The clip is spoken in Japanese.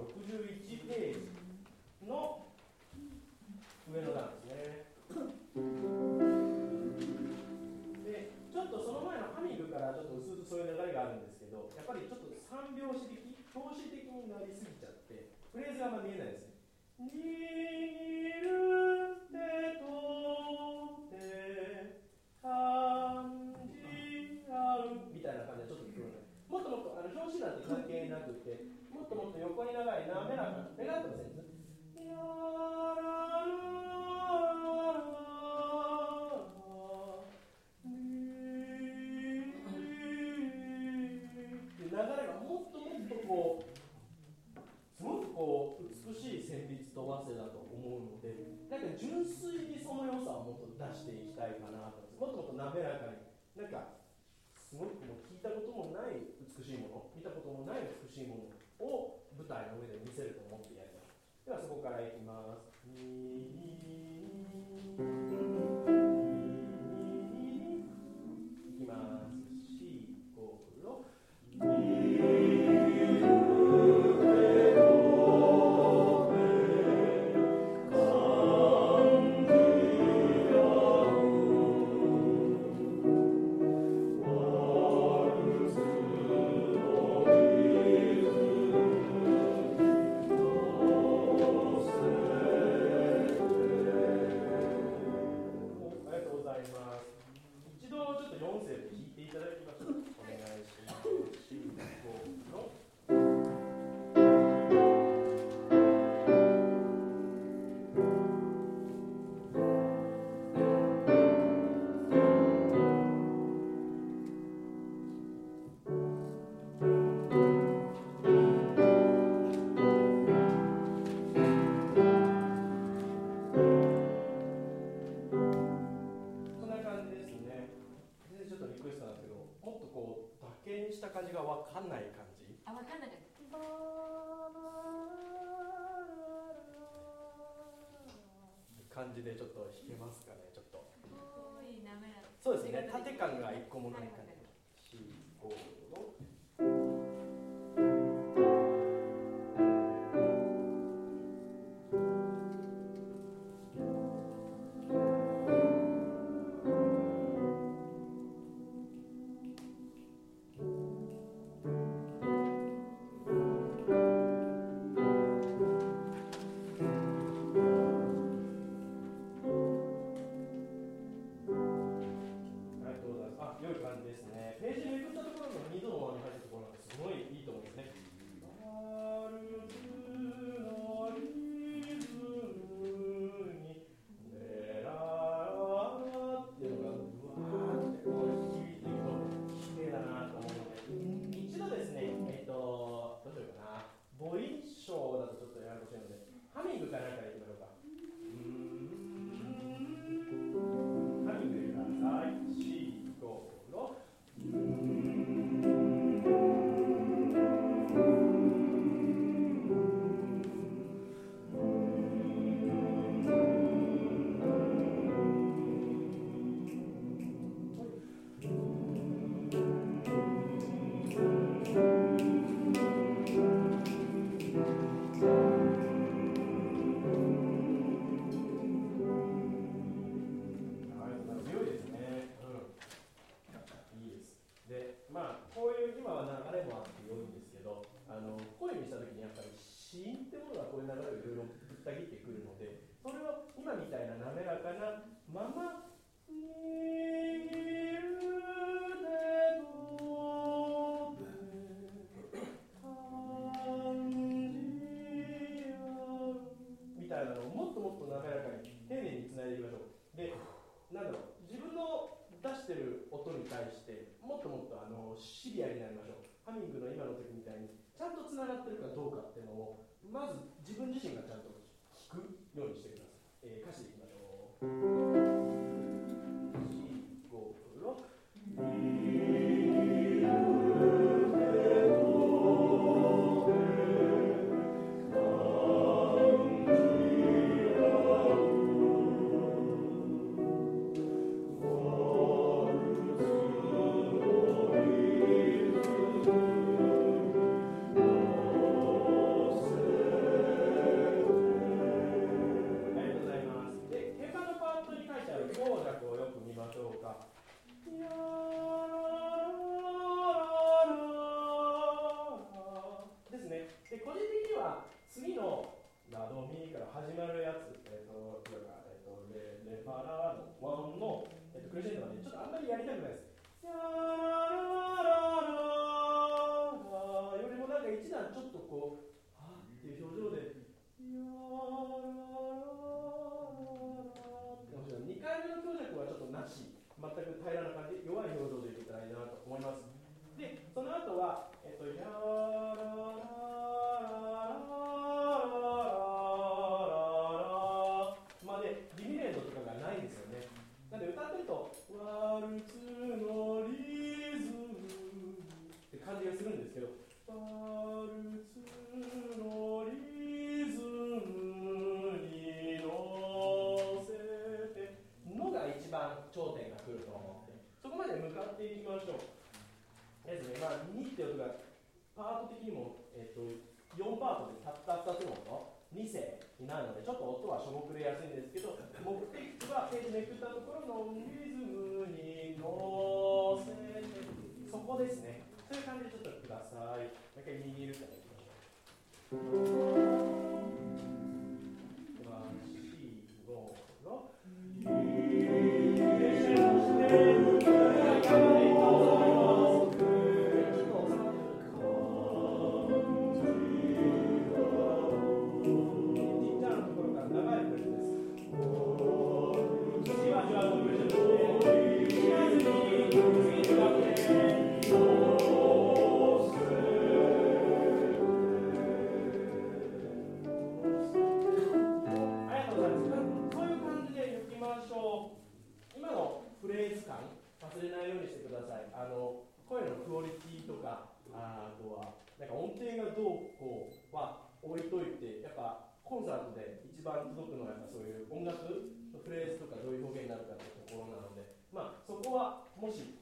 61ページの上の段ですね。で、ちょっとその前のハミングからちょっと薄々そういう流れがあるんですけど、やっぱりちょっと三拍子的、拍子的になりすぎちゃって、フレーズがあんま見えないですね。にるてとて感じ合うみたいな感じでちょっと聞こえない。もっともっと表紙なんて関係なくて、もっともっと横に長い滑らかな願ってませんね。やらら流れがもっともっとこうすごくこう美しい旋律と和声だと思うので、なんか純粋にその良さをもっと出していきたいかなと。もっともっと滑らかに、なんかすごくもう聞いたこともない美しいもの、見たこともない美しいものを舞台の上で見せると思ってやります。ではそこからいきます。いきます。4、5、6。一度ちょっと4声で弾いていただきましょう。お願いします。4、5、6。した感じが分かんない感じ。 あ、分かんない。 感じでちょっと弾けますかね、ちょっと。 いい滑らか。 そうですね、縦感が一個もない感じ。4、5、6。良い感じですね。ページめくったところの2度の輪に入ったところがすごいいいと思うんですね。ワルツのリズムにレララっていうのがうわーって響いていくと綺麗だなと思うので、一度ですね、どうしようかな、ボイショーだとちょっとややこしいので、ハミングかなんかでいきましょうか。ハミングでください。4、5、6。こういう今は流れもあって良いんですけど、声にした時にやっぱり子音ってものがこういう流れをいろいろぶった切ってくるので、それを今みたいな滑らかなままにぎるでと感じ合うみたいなのをもっともっと滑らかに丁寧につないでいきましょう。で、なんだろう、自分の出してる音に対してもっともっとシビアになりましょう。ハミングの今の時みたいにちゃんとつながってるかどうかっていうのをまず自分自身がちゃんと聞くようにしてください。歌詞でいきましょう。4、5、6。 始まるやつ、レファラの和音の、クレジェンドはね、ちょっとあんまりやりたくないです。やーらららよりもなんか一段ちょっとこう、はーっていう表情で、やーらららら2回目の強弱はちょっとなし、全く平らな感じ、弱い表情でいけたらいいなと思います。で、その後は、やーららまでディミレンドとかがないんですよね。なので歌ってるとワルツのリズムって感じがするんですけど、ワルツのリズムに乗せてのが一番頂点が来ると思って、そこまで向かっていきましょう。ですね、2って音がパート的にも、4パートでたった2つの音、2声になるので、ちょっと音はしょぼくれやすいんですけど、目的はページめくったところのリズムに乗せて、そこですね。そういう感じでちょっとください。もう一回握るからいきましょう。では、4、5、忘れないようにしてください。声のクオリティとか、あとはなんか音程がどうこうは置いといて、やっぱコンサートで一番届くのはやっぱそういう音楽のフレーズとかどういう表現になるかというところなので、そこはもし